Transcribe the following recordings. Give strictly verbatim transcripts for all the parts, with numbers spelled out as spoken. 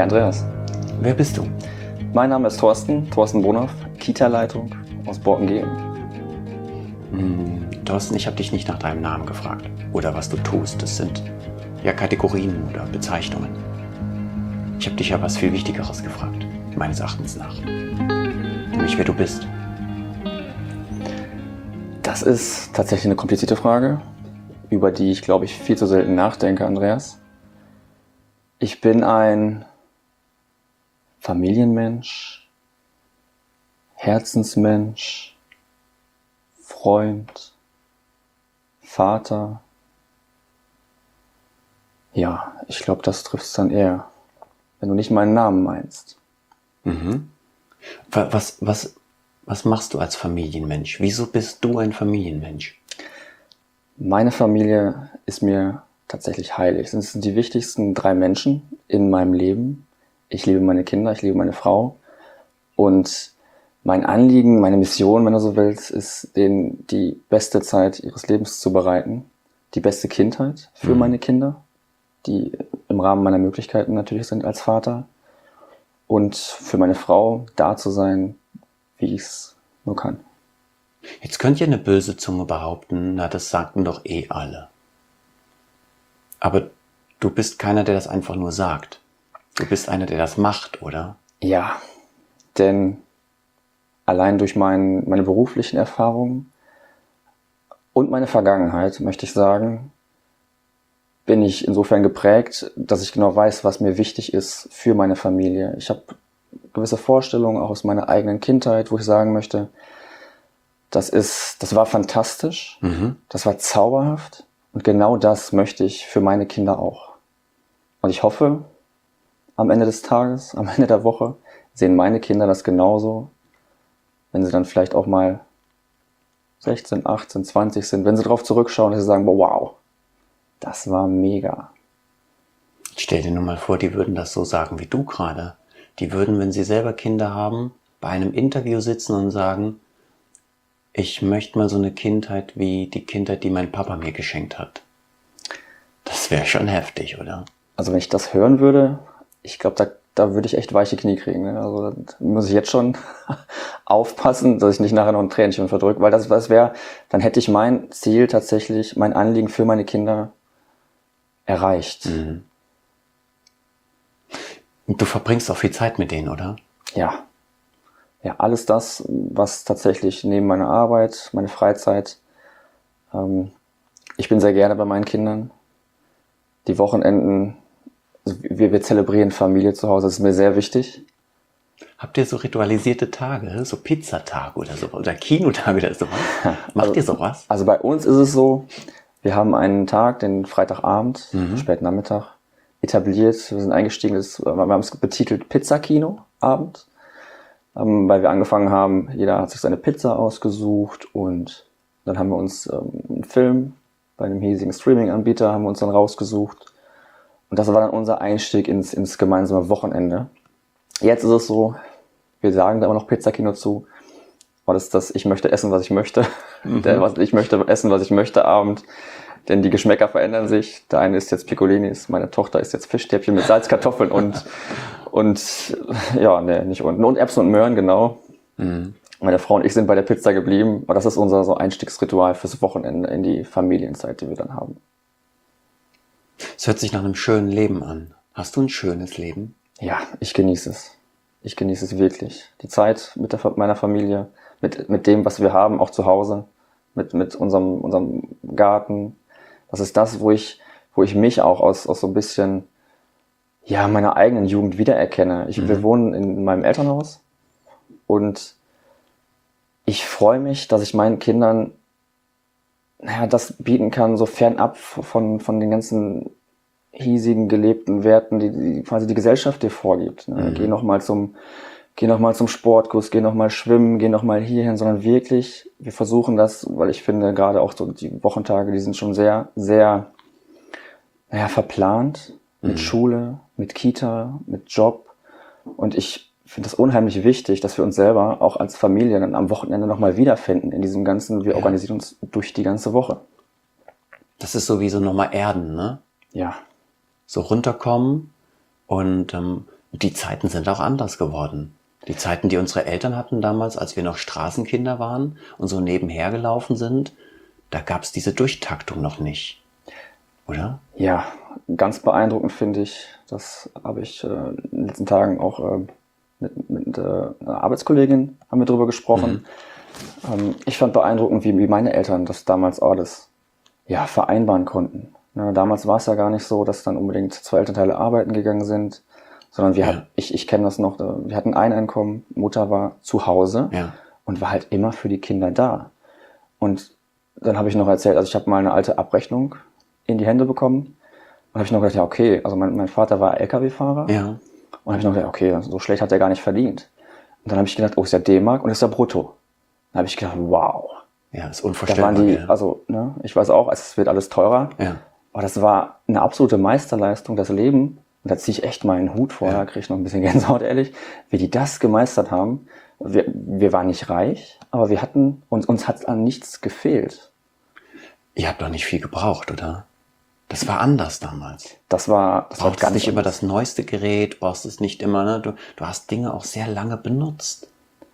Andreas. Wer bist du? Mein Name ist Thorsten, Thorsten Bonhoff, Kita-Leitung aus Borken-Gehlen. Hm, Thorsten, ich habe dich nicht nach deinem Namen gefragt oder was du tust. Das sind ja Kategorien oder Bezeichnungen. Ich habe dich ja was viel Wichtigeres gefragt, meines Erachtens nach. Nämlich, wer du bist. Das ist tatsächlich eine komplizierte Frage, über die ich, glaube ich, viel zu selten nachdenke, Andreas. Ich bin ein Familienmensch, Herzensmensch, Freund, Vater. Ja, ich glaube, das trifft es dann eher, wenn du nicht meinen Namen meinst. Mhm. Was, was, was machst du als Familienmensch? Wieso bist du ein Familienmensch? Meine Familie ist mir tatsächlich heilig. Es sind die wichtigsten drei Menschen in meinem Leben. Ich liebe meine Kinder, ich liebe meine Frau. Und mein Anliegen, meine Mission, wenn du so willst, ist, denen die beste Zeit ihres Lebens zu bereiten. Die beste Kindheit für mhm. meine Kinder, die im Rahmen meiner Möglichkeiten natürlich sind als Vater. Und für meine Frau da zu sein, wie ich es nur kann. Jetzt könnte ja eine böse Zunge behaupten, na, das sagten doch eh alle. Aber du bist keiner, der das einfach nur sagt. Du bist einer, der das macht, oder? Ja, denn allein durch mein, meine beruflichen Erfahrungen und meine Vergangenheit, möchte ich sagen, bin ich insofern geprägt, dass ich genau weiß, was mir wichtig ist für meine Familie. Ich habe gewisse Vorstellungen auch aus meiner eigenen Kindheit, wo ich sagen möchte, das ist, das war fantastisch, mhm. das war zauberhaft und genau das möchte ich für meine Kinder auch. Und ich hoffe, am Ende des Tages, am Ende der Woche sehen meine Kinder das genauso, wenn sie dann vielleicht auch mal sechzehn, achtzehn, zwanzig sind, wenn sie darauf zurückschauen, dass sie sagen, wow, das war mega. Stell dir nur mal vor, die würden das so sagen wie du gerade. Die würden, wenn sie selber Kinder haben, bei einem Interview sitzen und sagen, ich möchte mal so eine Kindheit wie die Kindheit, die mein Papa mir geschenkt hat. Das wäre schon heftig, oder? Also wenn ich das hören würde, ich glaube, da, da würde ich echt weiche Knie kriegen. Ne? Also da muss ich jetzt schon aufpassen, dass ich nicht nachher noch ein Tränchen verdrücke, weil das was wäre, dann hätte ich mein Ziel tatsächlich, mein Anliegen für meine Kinder erreicht. Mhm. Und du verbringst auch viel Zeit mit denen, oder? Ja. Ja, alles das, was tatsächlich neben meiner Arbeit, meine Freizeit, ähm, ich bin sehr gerne bei meinen Kindern. Die Wochenenden, wir, wir zelebrieren Familie zu Hause, das ist mir sehr wichtig. Habt ihr so ritualisierte Tage, so Pizzatage oder so, oder Kinotage oder sowas? Macht also, ihr sowas? Also bei uns ist es so, wir haben einen Tag, den Freitagabend, mhm. späten Nachmittag, etabliert. Wir sind eingestiegen, das, wir haben es betitelt Pizzakino-Abend. Ähm, weil wir angefangen haben, jeder hat sich seine Pizza ausgesucht und dann haben wir uns ähm, einen Film bei einem hiesigen Streaming-Anbieter haben wir uns dann rausgesucht und das war dann unser Einstieg ins, ins gemeinsame Wochenende. Jetzt ist es so, wir sagen da immer noch Pizzakino zu, aber das ist das, ich möchte essen, was ich möchte, mhm. Der, was, ich möchte essen, was ich möchte Abend, denn die Geschmäcker verändern sich. Der eine ist jetzt Piccolinis, meine Tochter ist jetzt Fischstäbchen mit Salzkartoffeln und Und ja, ne, nicht unten. Und Erbsen und Möhren, genau. Mhm. Meine Frau und ich sind bei der Pizza geblieben. Aber das ist unser so Einstiegsritual fürs Wochenende in die Familienzeit, die wir dann haben. Es hört sich nach einem schönen Leben an. Hast du ein schönes Leben? Ja, ich genieße es. Ich genieße es wirklich. Die Zeit mit der, meiner Familie, mit, mit dem, was wir haben, auch zu Hause, mit, mit unserem, unserem Garten. Das ist das, wo ich, wo ich mich auch aus, aus so ein bisschen ja, meiner eigenen Jugend wiedererkenne. Ich, mhm. Wir wohnen in meinem Elternhaus und ich freue mich, dass ich meinen Kindern naja, das bieten kann, so fernab von, von den ganzen hiesigen gelebten Werten, die, die quasi die Gesellschaft dir vorgibt. Ne? Mhm. Geh noch mal zum, geh noch mal zum Sportkurs, geh noch mal schwimmen, geh noch mal hierhin, sondern wirklich, wir versuchen das, weil ich finde, gerade auch so die Wochentage, die sind schon sehr, sehr, naja, verplant. Mit mhm. Schule, mit Kita, mit Job. Und ich finde das unheimlich wichtig, dass wir uns selber auch als Familie dann am Wochenende nochmal wiederfinden in diesem ganzen, wir ja. organisieren uns durch die ganze Woche. Das ist so wie so nochmal Erden, ne? Ja. So runterkommen und ähm, Die Zeiten sind auch anders geworden. Die Zeiten, die unsere Eltern hatten damals, als wir noch Straßenkinder waren und so nebenher gelaufen sind, da gab es diese Durchtaktung noch nicht, oder? Ja, ganz beeindruckend finde ich, das habe ich äh, in den letzten Tagen auch äh, mit, mit äh, einer Arbeitskollegin haben wir drüber gesprochen. Mhm. Ähm, ich fand beeindruckend, wie, wie meine Eltern das damals alles ja, vereinbaren konnten. Ne, damals war es ja gar nicht so, dass dann unbedingt zwei Elternteile arbeiten gegangen sind, sondern wir Ja. hatten, ich, ich kenne das noch, wir hatten ein Einkommen, Mutter war zu Hause Ja. und war halt immer für die Kinder da. Und dann habe ich noch erzählt, also ich habe mal eine alte Abrechnung in die Hände bekommen und habe ich noch gedacht, ja okay, also mein, mein Vater war L K W-Fahrer Ja. und habe ich noch gedacht, okay, so schlecht hat er gar nicht verdient. Und dann habe ich gedacht, oh, ist ja D-Mark und ist ja brutto. Dann habe ich gedacht, wow. Ja, ist Da unvorstellbar. waren die, Ja. also ne, ich weiß auch, es wird alles teurer, Ja. aber das war eine absolute Meisterleistung, das Leben. Und da ziehe ich echt meinen Hut vor, Ja. da kriege ich noch ein bisschen Gänsehaut, ehrlich, wie die das gemeistert haben. Wir, wir waren nicht reich, aber wir hatten, uns, uns hat an nichts gefehlt. Ihr habt doch nicht viel gebraucht, oder? Das war anders damals. Das war, das war Brauchst ganz nicht immer anders. das neueste Gerät, brauchst es nicht immer, ne? Du, du hast Dinge auch sehr lange benutzt.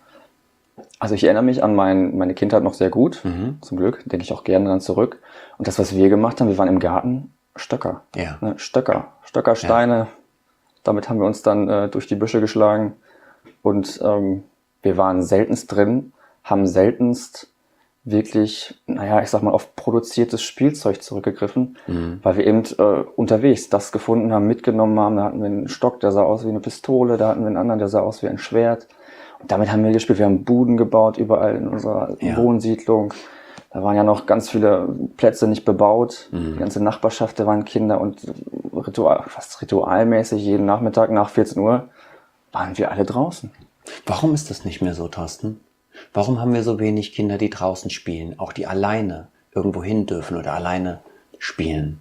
Also ich erinnere mich an mein, meine Kindheit noch sehr gut, Mhm. zum Glück, denke ich auch gerne dran zurück. Und das, was wir gemacht haben, wir waren im Garten Stöcker. Ja. Ne, Stöcker, Stöckersteine. Damit haben wir uns dann äh, durch die Büsche geschlagen. Und ähm, wir waren seltenst drin, haben seltenst wirklich, naja, ich sag mal, auf produziertes Spielzeug zurückgegriffen, Mhm. weil wir eben äh, unterwegs das gefunden haben, mitgenommen haben. Da hatten wir einen Stock, der sah aus wie eine Pistole, da hatten wir einen anderen, der sah aus wie ein Schwert. Und damit haben wir gespielt. Wir haben Buden gebaut überall in unserer Ja. Wohnsiedlung. Da waren ja noch ganz viele Plätze nicht bebaut. Mhm. Die ganze Nachbarschaft, da waren Kinder und Ritual, fast ritualmäßig jeden Nachmittag nach vierzehn Uhr waren wir alle draußen. Warum ist das nicht mehr so, Thorsten? Warum haben wir so wenig Kinder, die draußen spielen, auch die alleine irgendwo hin dürfen oder alleine spielen?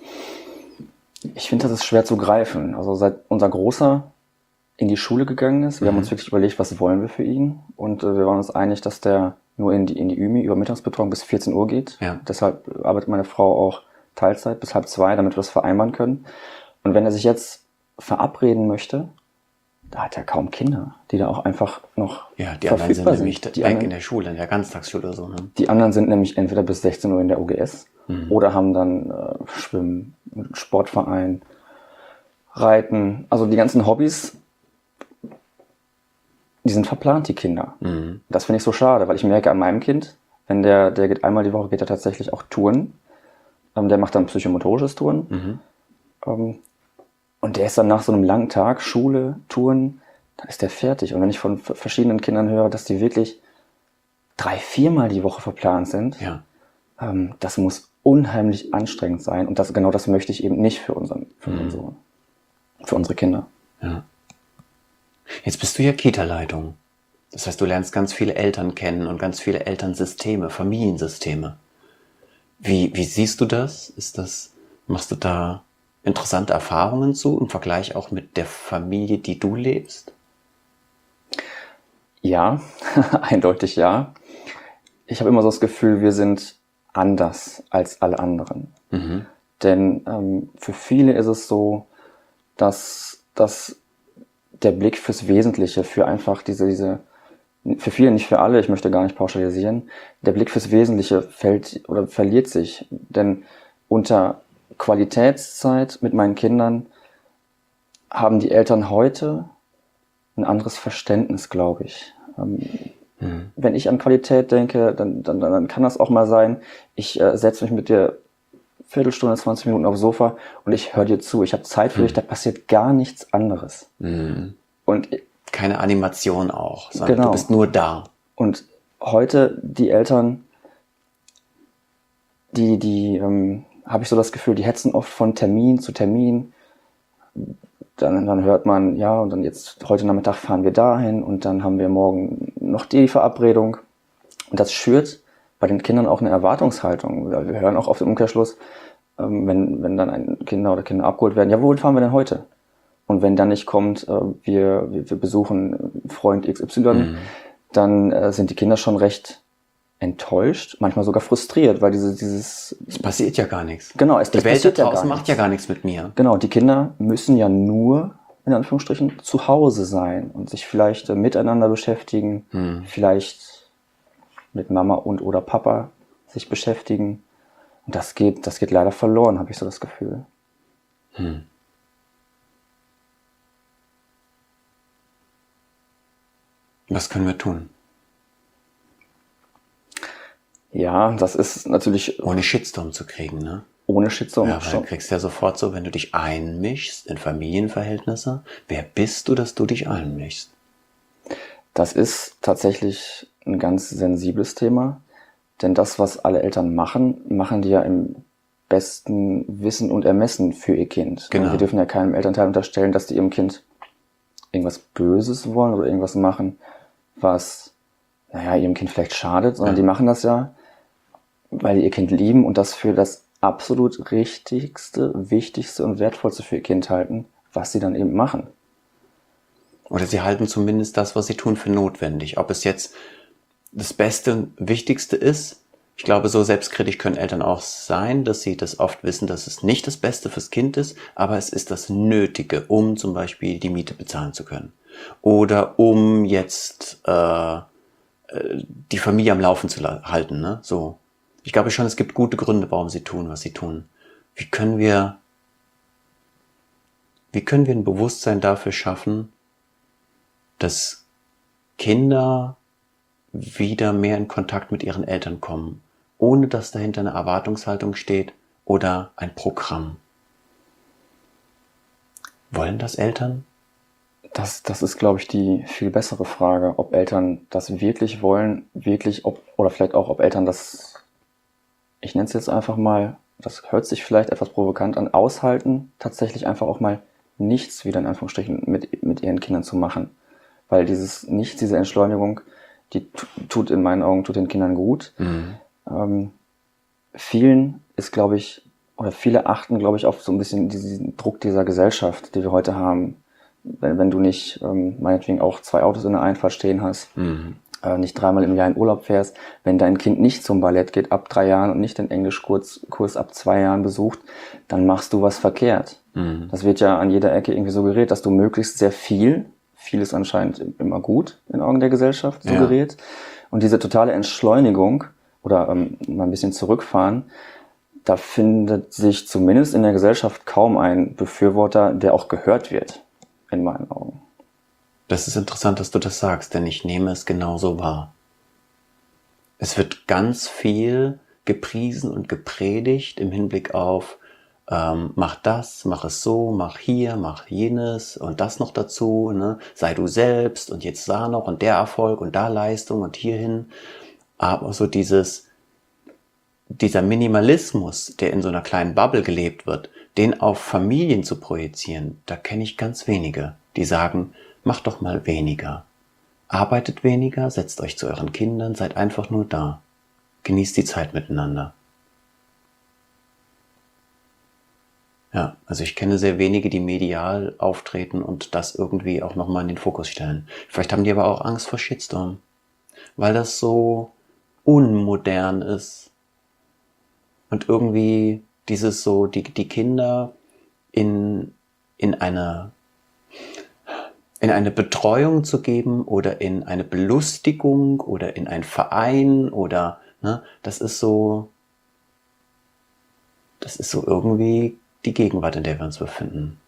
Ich finde, das ist schwer zu greifen. Also seit unser Großer in die Schule gegangen ist, wir Mhm. haben uns wirklich überlegt, was wollen wir für ihn. Und äh, wir waren uns einig, dass der nur in die, in die Ü M I, Übermittagsbetreuung bis vierzehn Uhr geht. Ja. Deshalb arbeitet meine Frau auch Teilzeit bis halb zwei, damit wir das vereinbaren können. Und wenn er sich jetzt verabreden möchte, da hat er kaum Kinder, die da auch einfach noch Ja, die anderen sind verfügbar nämlich Die weg anderen, in der Schule, in der Ganztagsschule oder so. Ne? die anderen sind nämlich entweder bis sechzehn Uhr in der O G S Mhm. oder haben dann äh, Schwimmen, Sportverein, Reiten, also die ganzen Hobbys, die sind verplant, die Kinder. Mhm. Das finde ich so schade, weil ich merke an meinem Kind, wenn der, der geht einmal die Woche, geht er tatsächlich auch Touren. Ähm, der macht dann psychomotorisches Touren. Mhm. Ähm, und der ist dann nach so einem langen Tag, Schule, Touren, dann ist der fertig. Und wenn ich von v- verschiedenen Kindern höre, dass die wirklich drei, viermal die Woche verplant sind, Ja. ähm, das muss unheimlich anstrengend sein. Und das, genau das möchte ich eben nicht für unseren, für unseren Sohn. Für unsere Kinder. Ja. Jetzt bist du ja Kita-Leitung. Das heißt, du lernst ganz viele Eltern kennen und ganz viele Elternsysteme, Familiensysteme. Wie, wie siehst du das? Ist das, machst du da interessante Erfahrungen zu im Vergleich auch mit der Familie, die du lebst? Ja, eindeutig ja. Ich habe immer so das Gefühl, wir sind anders als alle anderen. Mhm. Denn ähm, für viele ist es so, dass, dass der Blick fürs Wesentliche, für einfach diese, diese, für viele, nicht für alle, ich möchte gar nicht pauschalisieren, der Blick fürs Wesentliche fällt oder verliert sich. Denn unter Qualitätszeit mit meinen Kindern haben die Eltern heute ein anderes Verständnis, glaube ich. Ähm, Mhm. Wenn ich an Qualität denke, dann, dann, dann kann das auch mal sein, ich äh, setze mich mit dir Viertelstunde, zwanzig Minuten aufs Sofa und ich höre dir zu. Ich habe Zeit für dich, da passiert gar nichts anderes. Mhm. Und, Keine Animation auch, sondern Genau. du bist nur da. und heute die Eltern, die, die ähm, habe ich so das Gefühl, die hetzen oft von Termin zu Termin. Dann, dann hört man, ja, und dann jetzt heute Nachmittag fahren wir dahin und dann haben wir morgen noch die Verabredung. Und das schürt bei den Kindern auch eine Erwartungshaltung. Wir hören auch auf den Umkehrschluss, ähm, wenn, wenn dann ein Kinder oder Kinder abgeholt werden, ja, wohin fahren wir denn heute? Und wenn dann nicht kommt, äh, wir, wir, wir besuchen Freund X Y, Mhm. dann äh, sind die Kinder schon recht enttäuscht, manchmal sogar frustriert, weil diese, dieses, Es passiert ja gar nichts. genau, es Die es Welt da passiert ja draußen gar macht nichts. ja gar nichts mit mir. Genau, die Kinder müssen ja nur in Anführungsstrichen, zu Hause sein und sich vielleicht äh, miteinander beschäftigen, Hm. vielleicht mit Mama und oder Papa sich beschäftigen. Und das geht, das geht leider verloren, habe ich so das Gefühl. Hm. Was können wir tun? Ja, das ist natürlich Ohne Shitstorm zu kriegen, ne? ohne Shitstorm Ja, weil schon. du kriegst ja sofort so, wenn du dich einmischst in Familienverhältnisse, wer bist du, dass du dich einmischst? Das ist tatsächlich ein ganz sensibles Thema, denn das, was alle Eltern machen, machen die ja im besten Wissen und Ermessen für ihr Kind. Genau. Und wir dürfen ja keinem Elternteil unterstellen, dass die ihrem Kind irgendwas Böses wollen oder irgendwas machen, was, naja, ihrem Kind vielleicht schadet, sondern Ja. die machen das ja, weil die ihr Kind lieben und das für das absolut Richtigste, Wichtigste und Wertvollste für ihr Kind halten, was sie dann eben machen. Oder sie halten zumindest das, was sie tun, für notwendig. Ob es jetzt das Beste und Wichtigste ist, ich glaube, so selbstkritisch können Eltern auch sein, dass sie das oft wissen, dass es nicht das Beste fürs Kind ist, aber es ist das Nötige, um zum Beispiel die Miete bezahlen zu können. Oder um jetzt äh, die Familie am Laufen zu la- halten. Ne? So. Ich glaube schon, es gibt gute Gründe, warum sie tun, was sie tun. Wie können wir, wie können wir ein Bewusstsein dafür schaffen, dass Kinder wieder mehr in Kontakt mit ihren Eltern kommen, ohne dass dahinter eine Erwartungshaltung steht oder ein Programm? Wollen das Eltern? Das, das ist, glaube ich, die viel bessere Frage, ob Eltern das wirklich wollen, wirklich, ob, oder vielleicht auch, ob Eltern das, ich nenne es jetzt einfach mal, das hört sich vielleicht etwas provokant an, aushalten, tatsächlich einfach auch mal nichts wieder in Anführungsstrichen mit, mit ihren Kindern zu machen. Weil dieses Nichts, diese Entschleunigung, die tu- tut in meinen Augen, tut den Kindern gut. Mhm. Ähm, vielen ist, glaube ich, oder viele achten, glaube ich, auf so ein bisschen diesen Druck dieser Gesellschaft, die wir heute haben. Wenn, wenn du nicht ähm, meinetwegen auch zwei Autos in der Einfahrt stehen hast, Mhm. äh, nicht dreimal im Jahr in Urlaub fährst, wenn dein Kind nicht zum Ballett geht ab drei Jahren und nicht den Englischkurs Kurs ab zwei Jahren besucht, dann machst du was verkehrt. Mhm. Das wird ja an jeder Ecke irgendwie suggeriert, dass du möglichst sehr viel, viel ist anscheinend immer gut in Augen der Gesellschaft Ja. suggeriert. Und diese totale Entschleunigung oder ähm, mal ein bisschen zurückfahren, da findet sich zumindest in der Gesellschaft kaum ein Befürworter, der auch gehört wird, in meinen Augen. Das ist interessant, dass du das sagst, denn ich nehme es genauso wahr. Es wird ganz viel gepriesen und gepredigt im Hinblick auf ähm, mach das, mach es so, mach hier, mach jenes und das noch dazu, ne? Sei du selbst und jetzt da noch und der Erfolg und da Leistung und hierhin. Aber so dieses, dieser Minimalismus, der in so einer kleinen Bubble gelebt wird, den auf Familien zu projizieren, da kenne ich ganz wenige, die sagen, mach doch mal weniger. Arbeitet weniger, setzt euch zu euren Kindern, seid einfach nur da. Genießt die Zeit miteinander. Ja, also ich kenne sehr wenige, die medial auftreten und das irgendwie auch nochmal in den Fokus stellen. Vielleicht haben die aber auch Angst vor Shitstorm, weil das so unmodern ist. Und irgendwie dieses so, die, die Kinder in, in eine, in eine Betreuung zu geben oder in eine Belustigung oder in einen Verein oder, ne, das ist so, das ist so irgendwie die Gegenwart, in der wir uns befinden.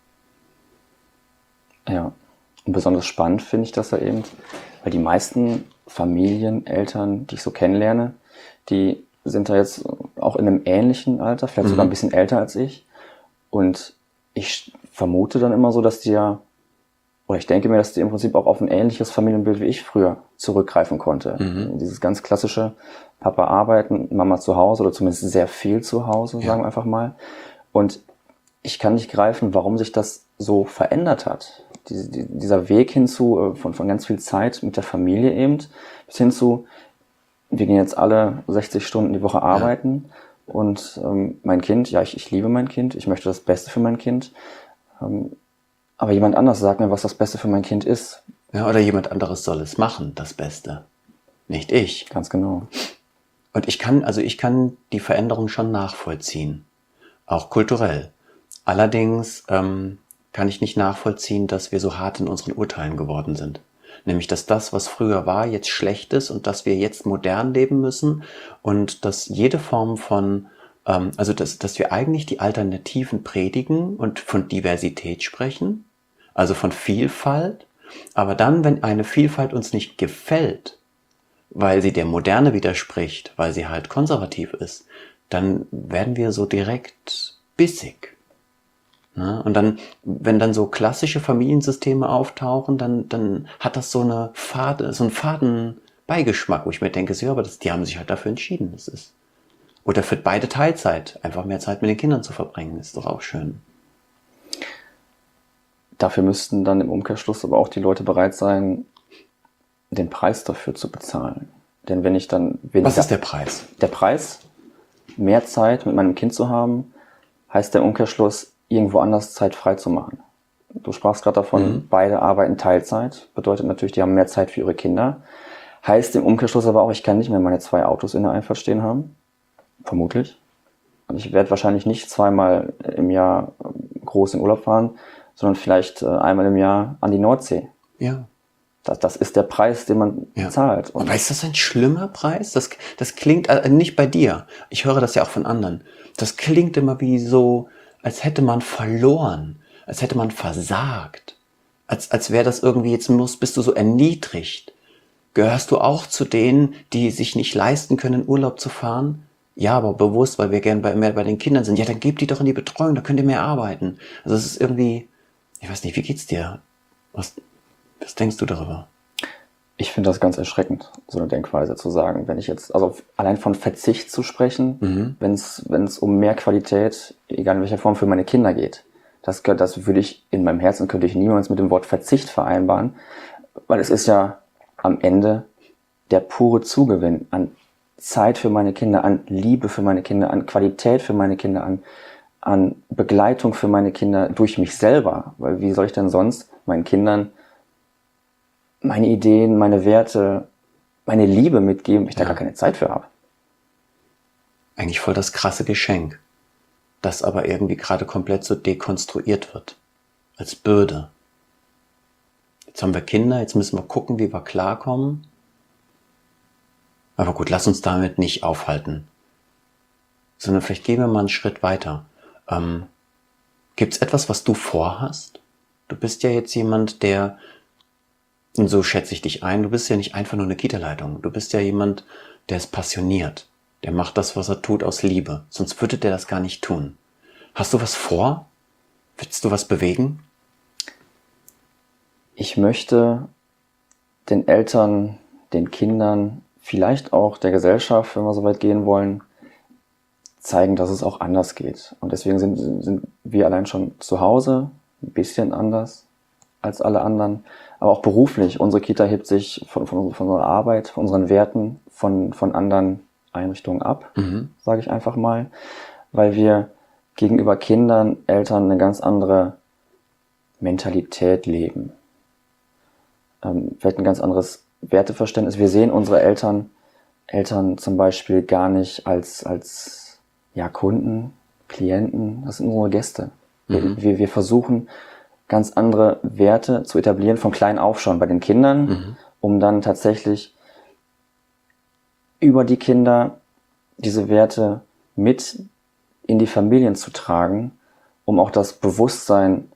Ja, und besonders spannend finde ich das ja eben, weil die meisten Familien, Eltern, die ich so kennenlerne, die sind da jetzt auch in einem ähnlichen Alter, vielleicht sogar ein bisschen älter als ich. Und ich vermute dann immer so, dass die ja, oder ich denke mir, dass die im Prinzip auch auf ein ähnliches Familienbild wie ich früher zurückgreifen konnte. Mhm. Dieses ganz klassische, Papa arbeiten, Mama zu Hause oder zumindest sehr viel zu Hause, Ja. sagen wir einfach mal. Und ich kann nicht greifen, warum sich das so verändert hat. Diese, die, dieser Weg hinzu, äh, von, von ganz viel Zeit mit der Familie eben, bis hin zu, wir gehen jetzt alle sechzig Stunden die Woche arbeiten und ähm, mein Kind, ja, ich, ich liebe mein Kind, ich möchte das Beste für mein Kind, ähm, aber jemand anders sagt mir, was das Beste für mein Kind ist. Ja, oder jemand anderes soll es machen, das Beste. Nicht ich. Ganz genau. Und ich kann, also ich kann die Veränderung schon nachvollziehen. Auch kulturell. Allerdings ähm, kann ich nicht nachvollziehen, dass wir so hart in unseren Urteilen geworden sind. Nämlich, dass das, was früher war, jetzt schlecht ist und dass wir jetzt modern leben müssen und dass jede Form von, ähm, also dass, dass wir eigentlich die Alternativen predigen und von Diversität sprechen, also von Vielfalt, aber dann, wenn eine Vielfalt uns nicht gefällt, weil sie der Moderne widerspricht, weil sie halt konservativ ist, dann werden wir so direkt bissig. Ne? Und dann, wenn dann so klassische Familiensysteme auftauchen, dann, dann hat das so eine Fade, so einen faden Beigeschmack, wo ich mir denke, so, ja, aber das, die haben sich halt dafür entschieden, das ist. Oder für beide Teilzeit, einfach mehr Zeit mit den Kindern zu verbringen, ist doch auch schön. Dafür müssten dann im Umkehrschluss aber auch die Leute bereit sein, den Preis dafür zu bezahlen. Denn wenn ich dann weniger... Was ist der Preis? Der Preis, mehr Zeit mit meinem Kind zu haben, heißt der Umkehrschluss, irgendwo anders Zeit frei zu machen. Du sprachst gerade davon, mhm. beide arbeiten Teilzeit, bedeutet natürlich, die haben mehr Zeit für ihre Kinder. Heißt im Umkehrschluss aber auch, ich kann nicht mehr meine zwei Autos in der Einfahrt stehen haben. Vermutlich. Und ich werde wahrscheinlich nicht zweimal im Jahr groß in Urlaub fahren, sondern vielleicht einmal im Jahr an die Nordsee. Ja. Das, das ist der Preis, den man ja. zahlt. Und aber ist das ein schlimmer Preis? Das, das klingt, äh, nicht bei dir. Ich höre das ja auch von anderen. Das klingt immer wie so, als hätte man verloren, als hätte man versagt, als, als wäre das irgendwie, jetzt musst, bist du so erniedrigt. Gehörst du auch zu denen, die sich nicht leisten können, in Urlaub zu fahren? Ja, aber bewusst, weil wir gern bei, mehr bei den Kindern sind. Ja, dann gebt die doch in die Betreuung, da könnt ihr mehr arbeiten. Also es ist irgendwie, ich weiß nicht, wie geht's dir? Was, was denkst du darüber? Ich finde das ganz erschreckend, so eine Denkweise zu sagen. Wenn ich jetzt, also allein von Verzicht zu sprechen, mhm. wenn es wenn es um mehr Qualität, egal in welcher Form, für meine Kinder geht, das, das würde ich in meinem Herzen, könnte ich niemals mit dem Wort Verzicht vereinbaren, weil es ist ja am Ende der pure Zugewinn an Zeit für meine Kinder, an Liebe für meine Kinder, an Qualität für meine Kinder, an, an Begleitung für meine Kinder durch mich selber. Weil wie soll ich denn sonst meinen Kindern meine Ideen, meine Werte, meine Liebe mitgeben, wenn ich da ja. gar keine Zeit für habe. Eigentlich voll das krasse Geschenk, das aber irgendwie gerade komplett so dekonstruiert wird. Als Bürde. Jetzt haben wir Kinder, jetzt müssen wir gucken, wie wir klarkommen. Aber gut, lass uns damit nicht aufhalten. Sondern vielleicht gehen wir mal einen Schritt weiter. Ähm, Gibt es etwas, was du vorhast? Du bist ja jetzt jemand, der... Und so schätze ich dich ein. Du bist ja nicht einfach nur eine Kita-Leitung. Du bist ja jemand, der ist passioniert. Der macht das, was er tut, aus Liebe. Sonst würde der das gar nicht tun. Hast du was vor? Willst du was bewegen? Ich möchte den Eltern, den Kindern, vielleicht auch der Gesellschaft, wenn wir so weit gehen wollen, zeigen, dass es auch anders geht. Und deswegen sind, sind wir allein schon zu Hause ein bisschen anders als alle anderen. Aber auch beruflich. Unsere Kita hebt sich von, von, von unserer Arbeit, von unseren Werten, von, von anderen Einrichtungen ab, mhm. sage ich einfach mal, weil wir gegenüber Kindern, Eltern eine ganz andere Mentalität leben. Ähm, vielleicht ein ganz anderes Werteverständnis. Wir sehen unsere Eltern, Eltern zum Beispiel gar nicht als, als ja, Kunden, Klienten, das sind unsere Gäste. Mhm. Wir, wir, wir versuchen, ganz andere Werte zu etablieren, von klein auf schon bei den Kindern, mhm. um dann tatsächlich über die Kinder diese Werte mit in die Familien zu tragen, um auch das Bewusstsein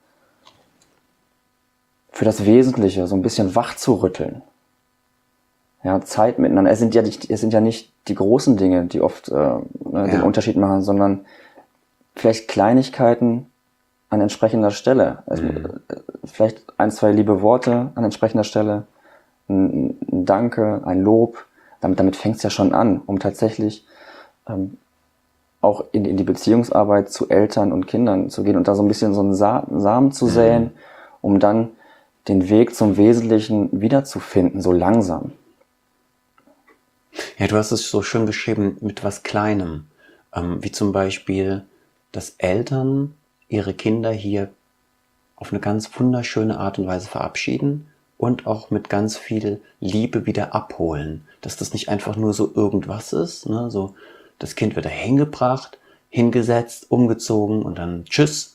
für das Wesentliche so ein bisschen wach zu rütteln. Ja, Zeit miteinander. Es sind ja nicht, es sind ja nicht die großen Dinge, die oft äh, ne, ja. den Unterschied machen, sondern vielleicht Kleinigkeiten an entsprechender Stelle. Also, mhm. vielleicht ein, zwei liebe Worte an entsprechender Stelle, ein, ein Danke, ein Lob. Damit, damit fängt es ja schon an, um tatsächlich ähm, auch in, in die Beziehungsarbeit zu Eltern und Kindern zu gehen und da so ein bisschen so einen Sa- Samen zu säen, mhm. um dann den Weg zum Wesentlichen wiederzufinden, so langsam. Ja, du hast es so schön beschrieben mit was Kleinem, ähm, wie zum Beispiel, dass Eltern ihre Kinder hier auf eine ganz wunderschöne Art und Weise verabschieden und auch mit ganz viel Liebe wieder abholen. Dass das nicht einfach nur so irgendwas ist, ne? So das Kind wird da hingebracht, hingesetzt, umgezogen und dann tschüss.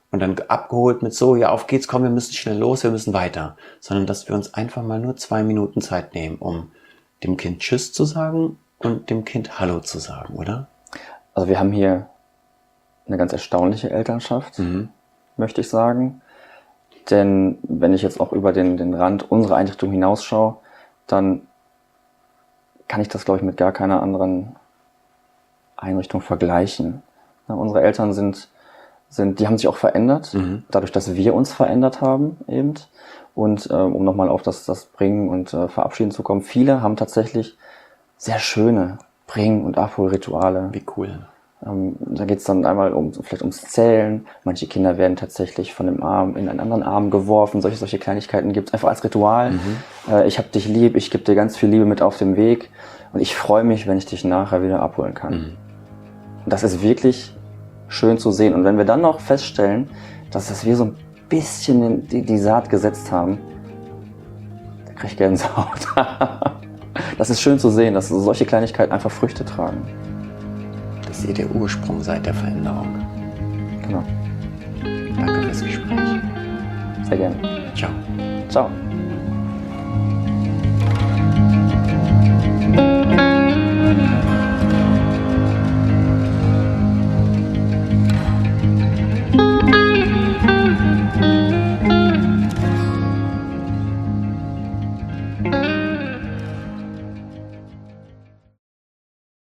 und dann abgeholt mit so, ja, auf geht's, komm, wir müssen schnell los, wir müssen weiter. Sondern dass wir uns einfach mal nur zwei Minuten Zeit nehmen, um dem Kind Tschüss zu sagen und dem Kind Hallo zu sagen, oder? Also wir haben hier eine ganz erstaunliche Elternschaft, Mhm. möchte ich sagen. Denn wenn ich jetzt auch über den, den Rand unserer Einrichtung hinausschaue, dann kann ich das, glaube ich, mit gar keiner anderen Einrichtung vergleichen. Ja, unsere Eltern sind, sind, die haben sich auch verändert, Mhm. dadurch, dass wir uns verändert haben eben. Und ähm, um nochmal auf das, das Bringen und äh, Verabschieden zu kommen, viele haben tatsächlich sehr schöne Bring- und Abholrituale. Wie cool. Ähm, da geht es dann einmal um vielleicht ums Zählen. Manche Kinder werden tatsächlich von dem Arm in einen anderen Arm geworfen. Solche, solche Kleinigkeiten gibt es einfach als Ritual. Mhm. Äh, ich hab dich lieb, ich gebe dir ganz viel Liebe mit auf dem Weg. Und ich freue mich, wenn ich dich nachher wieder abholen kann. Mhm. Und das ist wirklich schön zu sehen. Und wenn wir dann noch feststellen, dass das wir so ein bisschen in die, die Saat gesetzt haben, da krieg ich Gänsehaut. Das ist schön zu sehen, dass solche Kleinigkeiten einfach Früchte tragen. Dass ihr der Ursprung seid der Veränderung. Genau. Danke fürs Gespräch. Sehr gerne. Ciao. Ciao.